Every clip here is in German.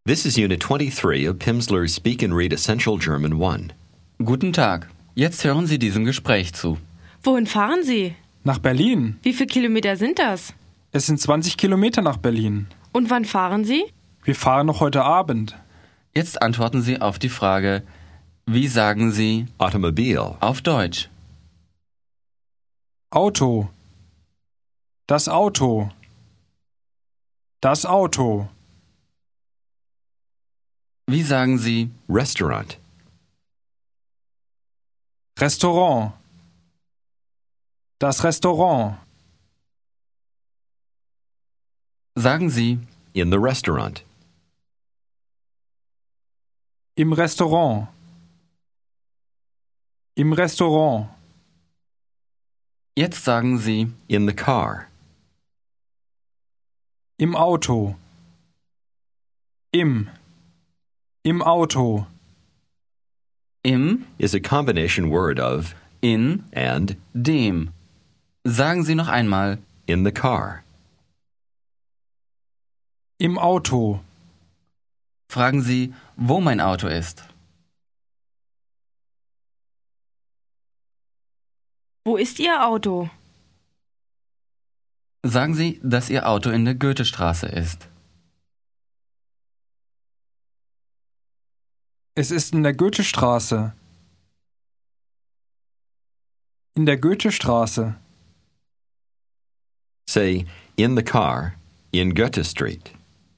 This is Unit 23 of Pimsleur's Speak and Read Essential German 1. Guten Tag. Jetzt hören Sie diesem Gespräch zu. Wohin fahren Sie? Nach Berlin. Wie viele Kilometer sind das? Es sind 20 Kilometer nach Berlin. Und wann fahren Sie? Wir fahren noch heute Abend. Jetzt antworten Sie auf die Frage, wie sagen Sie Automobile. auf Deutsch? Auto. Das Auto. Das Auto. Wie sagen Sie Restaurant. Restaurant. Das Restaurant. Sagen Sie In the restaurant. Im Restaurant. Im Restaurant. Jetzt sagen Sie In the car. Im Auto. Im Auto. im, Is a combination word of in, and dem. Sagen Sie noch einmal in the car. Im Auto. Fragen Sie, wo mein Auto ist. Wo ist Ihr Auto? Sagen Sie, dass Ihr Auto in der Goethestraße ist. Es ist in der Goethestraße. In der Goethestraße. Say in the car in Goethe Street.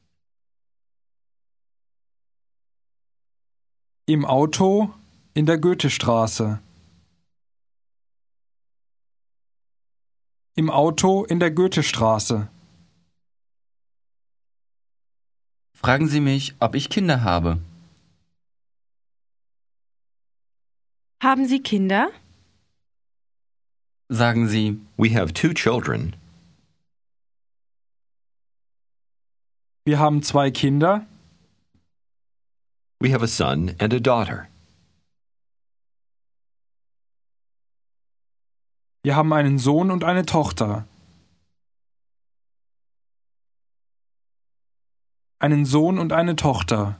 Im Auto in der Goethestraße. Im Auto in der Goethestraße. Fragen Sie mich, ob ich Kinder habe. Haben Sie Kinder? Sagen Sie, We have 2 children. Wir haben 2 Kinder. We have a son and a daughter. Wir haben einen Sohn und eine Tochter. Einen Sohn und eine Tochter.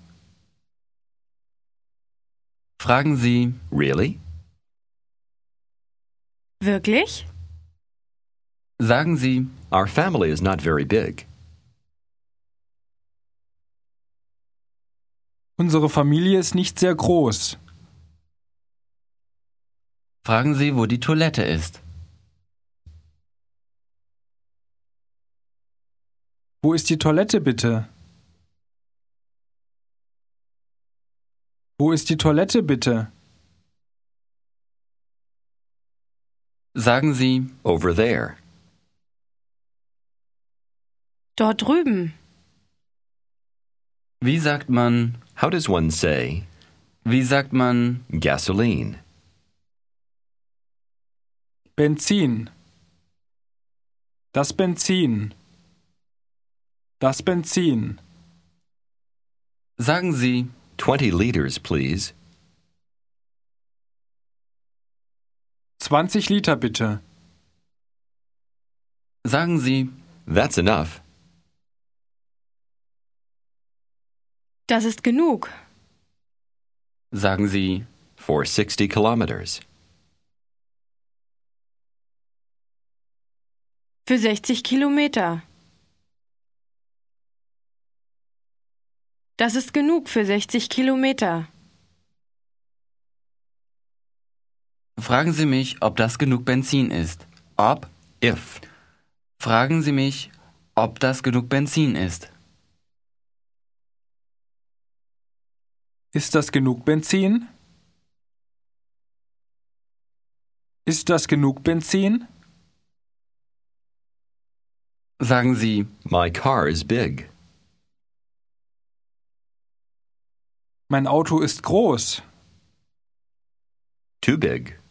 fragen Sie, Really? Wirklich? sagen Sie, Our family is not very big. Unsere Familie ist nicht sehr groß. fragen Sie, wo die Toilette ist. Wo ist die Toilette bitte? Wo ist die Toilette bitte? Sagen Sie, Over there. Dort drüben. wie sagt man, How does one say wie sagt man, gasoline? Benzin. Das Benzin. Das Benzin. sagen Sie, 20 liters, please. 20 Liter bitte. sagen Sie, That's enough. Das ist genug. sagen Sie, For 60 kilometers. Für 60 Kilometer. Das ist genug für 60 Kilometer. fragen Sie mich, ob das genug Benzin ist. Ob, If. fragen Sie mich, ob das genug Benzin ist. Ist das genug Benzin? Ist das genug Benzin? Sagen Sie, My car is big. Mein Auto ist groß. Too big.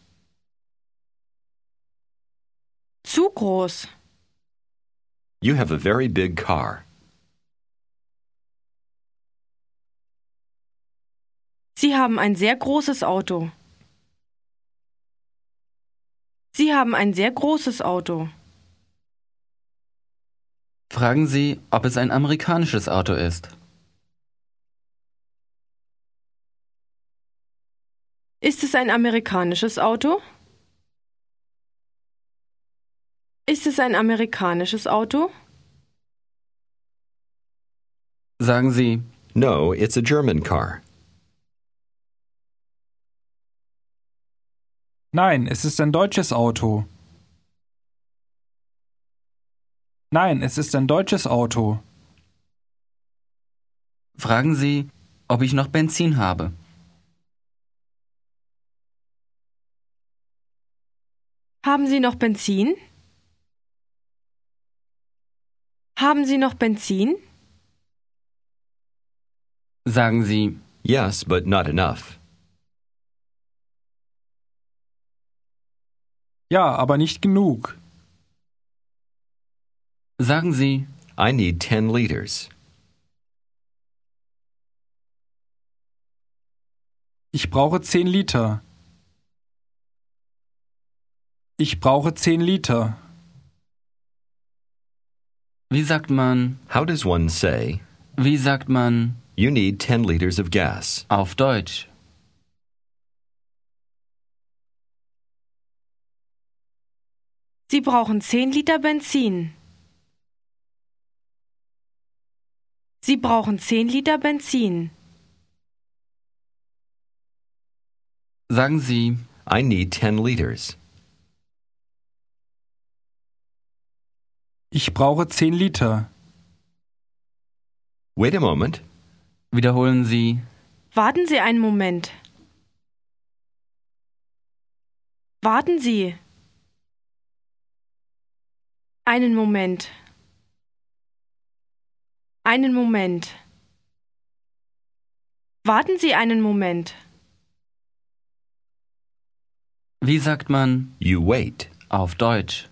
Zu groß. You have a very big car. Sie haben ein sehr großes Auto. Sie haben ein sehr großes Auto. fragen Sie, ob es ein amerikanisches Auto ist. Ist es ein amerikanisches Auto? Ist es ein amerikanisches Auto? Sagen Sie, No, it's a German car. Nein, es ist ein deutsches Auto. Nein, es ist ein deutsches Auto. fragen Sie, ob ich noch Benzin habe. Haben Sie noch Benzin? Haben Sie noch Benzin? Sagen Sie, Yes, but not enough. Ja, aber nicht genug. sagen Sie, I need 10 liters. Ich brauche 10 Liter. Ich brauche 10 Liter. wie sagt man, How does one say, wie sagt man you need 10 liters of gas? auf Deutsch? Sie brauchen 10 Liter Benzin. Sie brauchen 10 Liter Benzin. Sagen Sie, I need 10 liters. Ich brauche 10 Liter. Wait a moment. wiederholen Sie, Warten Sie einen Moment. Warten Sie. Einen Moment. Einen Moment. Warten Sie einen Moment. wie sagt man You wait. auf Deutsch?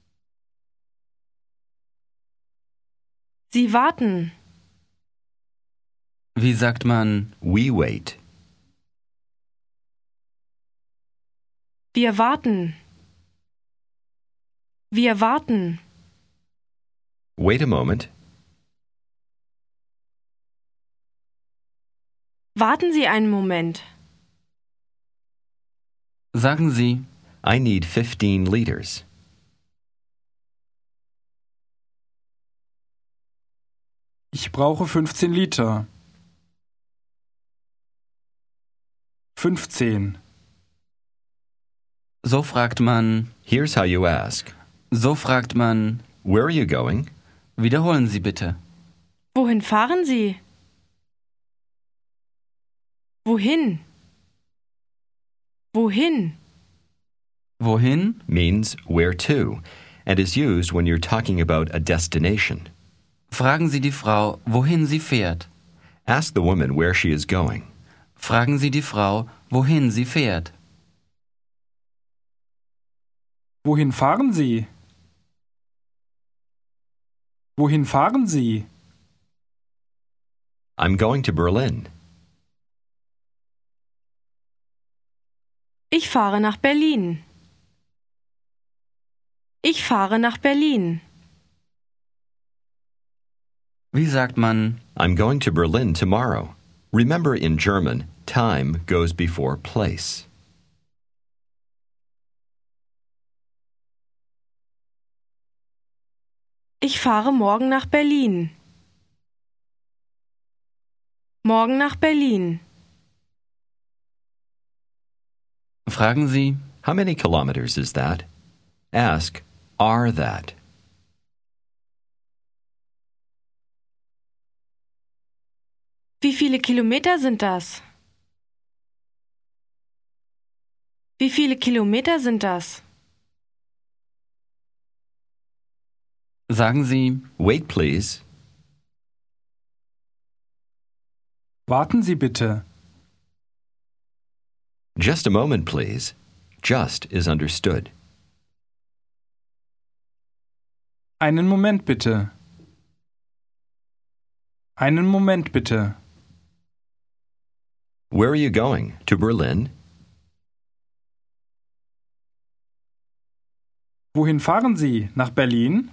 Sie warten. Wie sagt man We wait. Wir warten. Wir warten. Wait a moment. Warten Sie einen Moment. sagen Sie, I need 15 liters. Ich brauche 15 Liter. 15. so fragt man, Here's how you ask. so fragt man, Where are you going? wiederholen Sie bitte. Wohin fahren Sie? Wohin? Wohin? Wohin? Means where to and is used when you're talking about a destination. Fragen Sie die Frau, wohin sie fährt. Ask the woman where she is going. Fragen Sie die Frau, wohin sie fährt. Wohin fahren Sie? Wohin fahren Sie? I'm going to Berlin. Ich fahre nach Berlin. Ich fahre nach Berlin. Wie sagt man, I'm going to Berlin tomorrow. Remember, in German, time goes before place. Ich fahre morgen nach Berlin. Morgen nach Berlin. fragen Sie, How many kilometers is that? Ask, are that? Wie viele Kilometer sind das? Wie viele Kilometer sind das? sagen Sie, Wait, please. Warten Sie bitte. Just a moment, please. Just is understood. Einen Moment bitte. Einen Moment bitte. Where are you going? To Berlin? Wohin fahren Sie? Nach Berlin?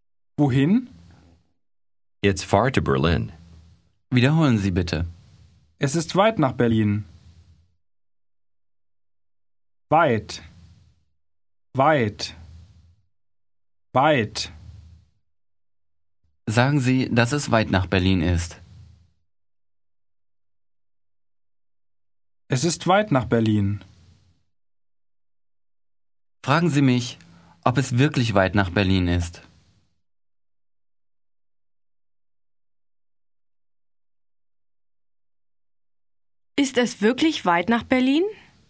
Wohin? It's far to Berlin. wiederholen Sie bitte. Es ist weit nach Berlin. Weit. Weit. Weit. Sagen Sie, dass es weit nach Berlin ist. Es ist weit nach Berlin. Fragen Sie mich, ob es wirklich weit nach Berlin ist. Ist es wirklich weit nach Berlin?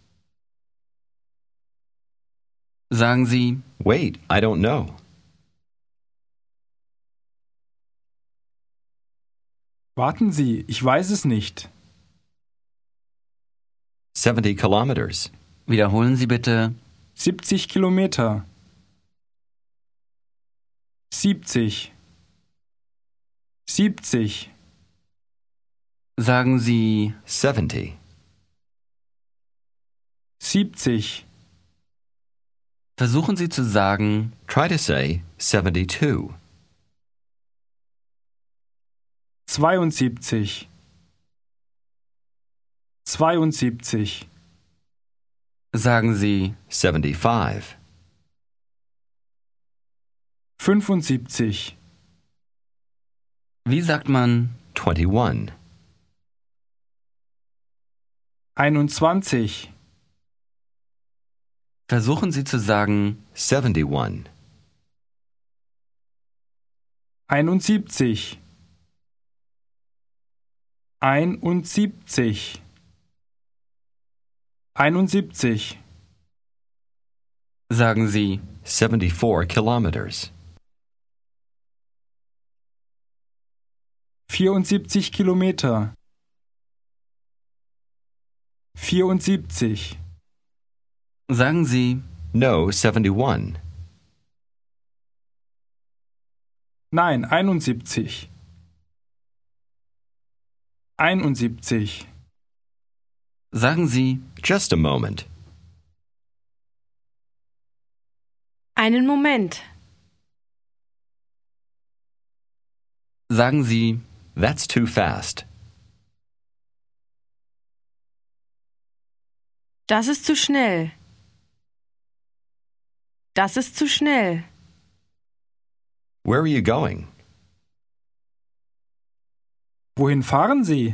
Sagen Sie, Wait, I don't know. Warten Sie, ich weiß es nicht. 70 kilometers. wiederholen Sie bitte. 70 Kilometer. 70. 70. Sagen Sie, 70. 70. versuchen Sie zu sagen, Try to say 72. 72. 72. sagen Sie, 75. 75. wie sagt man, 21. 21. versuchen Sie zu sagen, 71. 71. 71. 71. sagen Sie, 74 kilometers. 74 Kilometer. 74. sagen Sie, No, 71. Nein, 71. 71. sagen Sie, Just a moment. Einen Moment. sagen Sie, That's too fast. Das ist zu schnell. Das ist zu schnell. Where are you going? Wohin fahren Sie?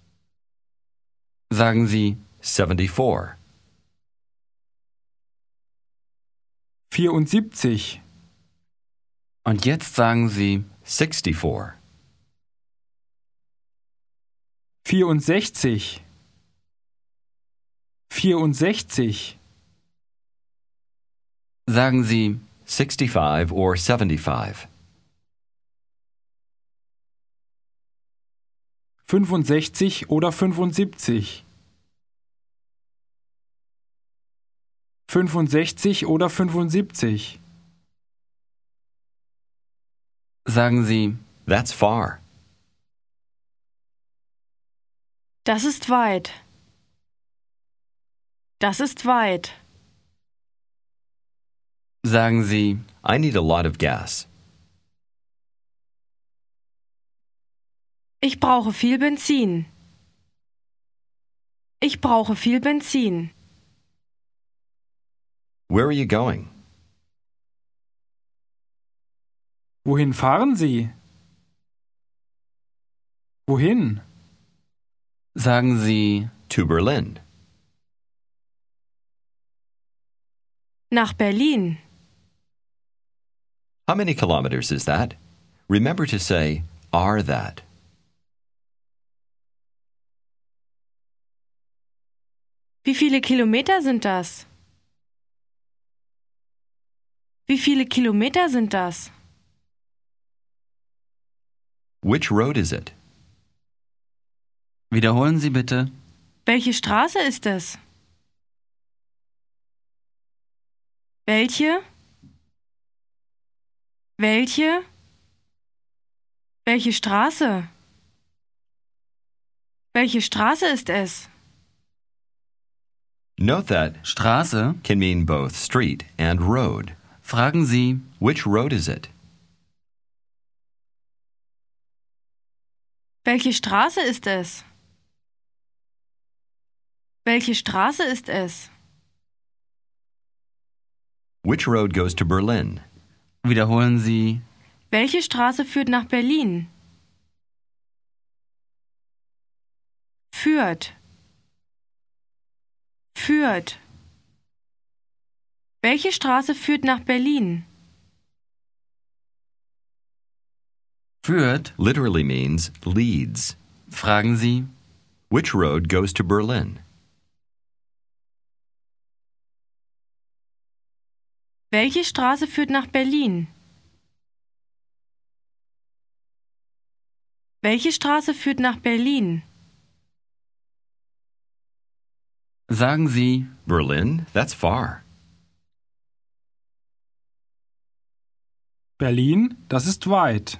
sagen Sie, 74. 74. und jetzt sagen Sie, 64. 64. 64. sagen Sie, 65 or 75. 65 oder 75. 65 oder 75. sagen Sie, That's far. Das ist weit. Das ist weit. sagen Sie, I need a lot of gas. Ich brauche viel Benzin. Ich brauche viel Benzin. Where are you going? Wohin fahren Sie? Wohin? sagen Sie, To Berlin. Nach Berlin. How many kilometers is that? Remember to say, are that. Wie viele Kilometer sind das? Wie viele Kilometer sind das? Which road is it? wiederholen Sie bitte, Welche Straße ist es? Welche? Welche? Welche Straße? Welche Straße ist es? Note that Straße, can mean both street and road. fragen Sie, Which road is it? Welche Straße ist es? Welche Straße ist es? Which road goes to Berlin? Wiederholen Sie. Welche Straße führt nach Berlin? Führt. Führt. Welche Straße führt nach Berlin? Führt. Literally means leads. Fragen Sie. Which road goes to Berlin? Welche Straße führt nach Berlin? Welche Straße führt nach Berlin? Sagen Sie. Berlin? That's far. Berlin, das ist weit.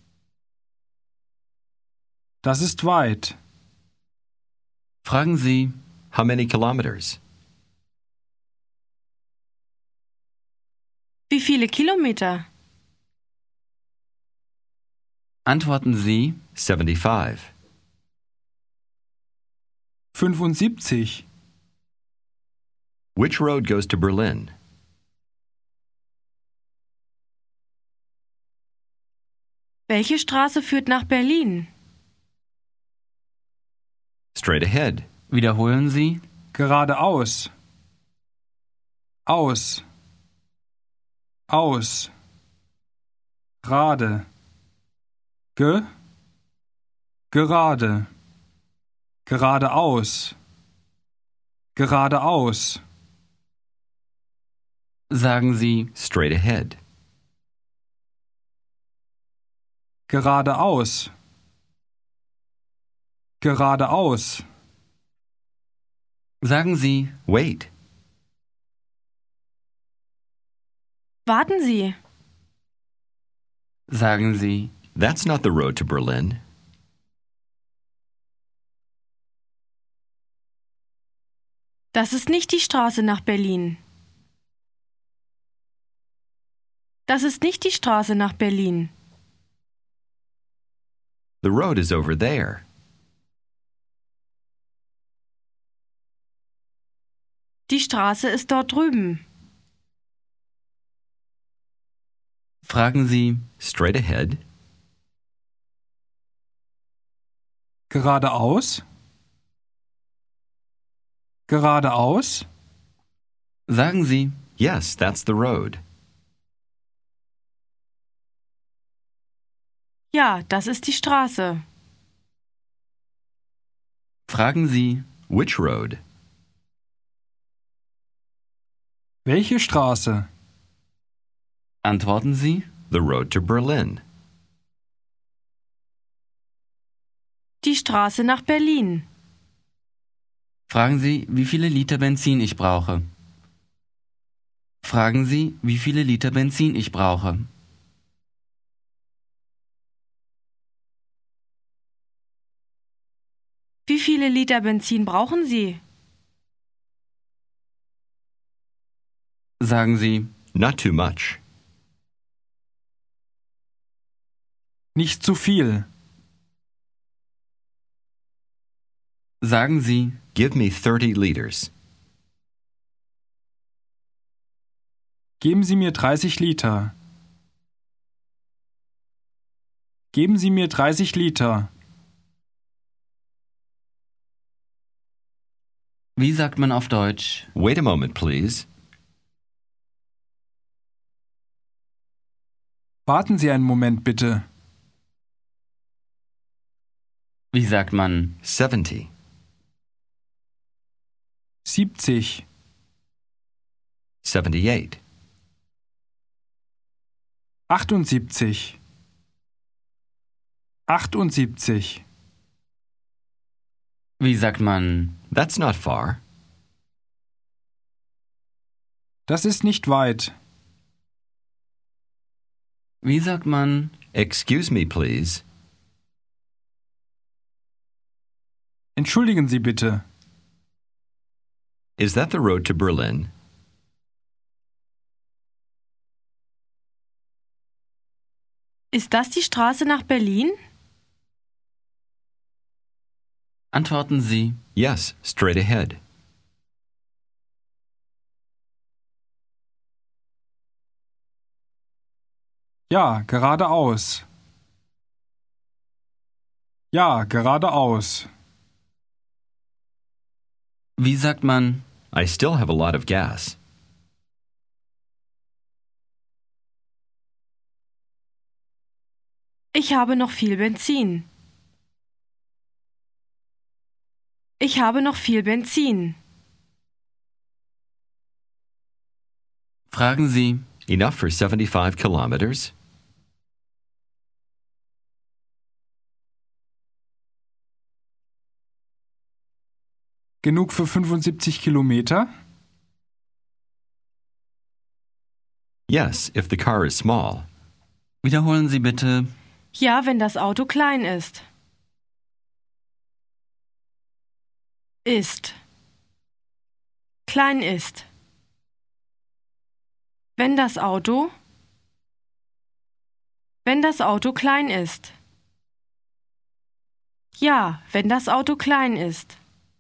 Das ist weit. Fragen Sie. How many kilometers? Wie viele Kilometer? Antworten Sie. 75. 75. Which road goes to Berlin? Welche Straße führt nach Berlin? Straight ahead. Wiederholen Sie. Geradeaus. Aus. Aus. Rade. Gerade. Geradeaus. Geradeaus. Sagen Sie. Straight ahead. Geradeaus. Geradeaus. Sagen Sie. Wait. Warten Sie. Sagen Sie. That's not the road to Berlin. Das ist nicht die Straße nach Berlin. Das ist nicht die Straße nach Berlin. The road is over there. Die Straße ist dort drüben. Fragen Sie. Straight ahead. Geradeaus. Geradeaus. Sagen Sie. Yes, that's the road. Ja, das ist die Straße. Fragen Sie. Which road? Welche Straße? Antworten Sie. The road to Berlin. Die Straße nach Berlin. Fragen Sie, wie viele Liter Benzin ich brauche. Fragen Sie, wie viele Liter Benzin ich brauche. Wie viele Liter Benzin brauchen Sie? Sagen Sie. Not too much. Nicht zu viel. Sagen Sie. Give me 30 liters. Geben Sie mir 30 Liter. Geben Sie mir 30 Liter. Wie sagt man auf Deutsch? Wait a moment, please. Warten Sie einen Moment bitte. Wie sagt man? 70. 70. 78. 78. 78. Wie sagt man? That's not far. Das ist nicht weit. Wie sagt man? Excuse me, please. Entschuldigen Sie bitte. Is that the road to Berlin? Ist das die Straße nach Berlin? Antworten Sie. Yes, straight ahead. Ja, geradeaus. Ja, geradeaus. Wie sagt man, I still have a lot of gas. Ich habe noch viel Benzin. Ich habe noch viel Benzin. fragen Sie, Enough for 75 kilometers? Genug für 75 Kilometer? Yes, if the car is small. wiederholen Sie bitte, Ja, wenn das Auto klein ist. Ist. Klein ist. Wenn das Auto. Wenn das Auto klein ist. Ja, wenn das Auto klein ist.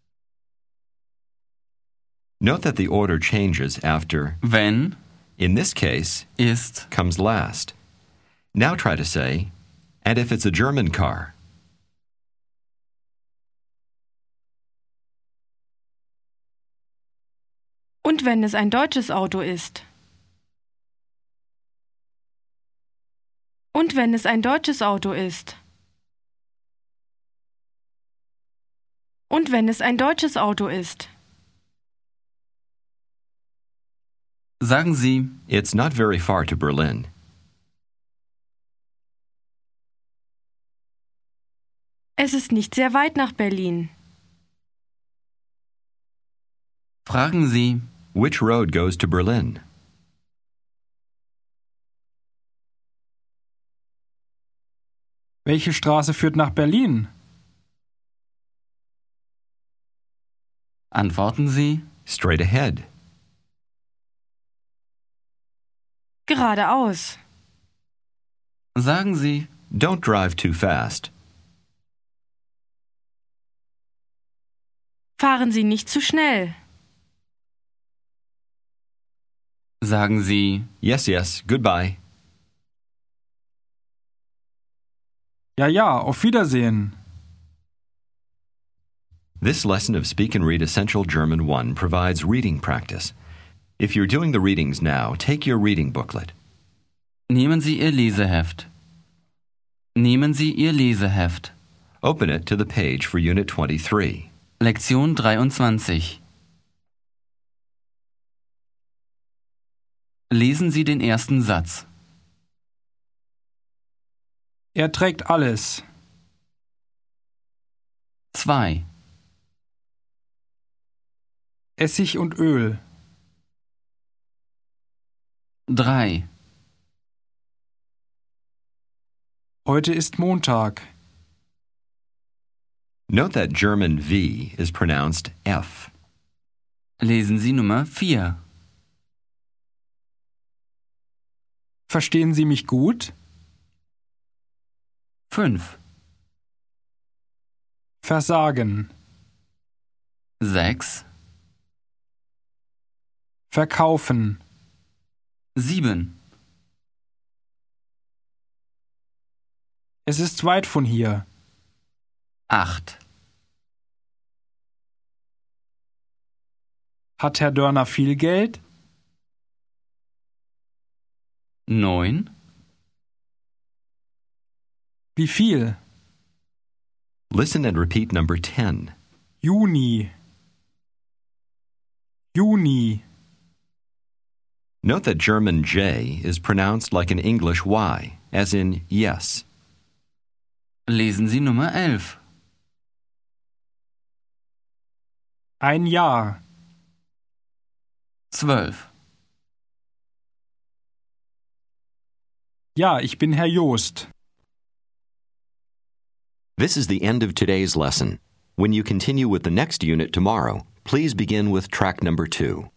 Note that the order changes after, wenn, in this case, ist, comes last. Now try to say, and if it's a German car. Und wenn es ein deutsches Auto ist. Und wenn es ein deutsches Auto ist. Und wenn es ein deutsches Auto ist. sagen Sie, It's not very far to Berlin. Es ist nicht sehr weit nach Berlin. fragen Sie, Which road goes to Berlin? Welche Straße führt nach Berlin? antworten Sie, Straight ahead. Geradeaus. sagen Sie, Don't drive too fast. Fahren Sie nicht zu schnell. sagen Sie, Yes, yes, goodbye. Ja, ja, auf Wiedersehen. This lesson of Speak and Read Essential German 1 provides reading practice. If you're doing the readings now, take your reading booklet. nehmen Sie Ihr Leseheft. Nehmen Sie Ihr Leseheft. Open it to the page for Unit 23. Lektion 23. Lesen Sie den ersten Satz. Er trägt alles. 2, Essig und Öl. 3, Heute ist Montag. Note that German V is pronounced F. lesen Sie Nummer 4. Verstehen Sie mich gut? 5, Versagen. 6, Verkaufen. 7. Es ist weit von hier. 8. Hat Herr Dörner viel Geld? 9, Wie viel? Listen and repeat number 10. Juni. Juni. Note that German J is pronounced like an English Y, as in yes. lesen Sie Nummer 11. Ein Jahr. 12. Ja, ich bin Herr Joost. This is the end of today's lesson. When you continue with the next unit tomorrow, please begin with track number 2.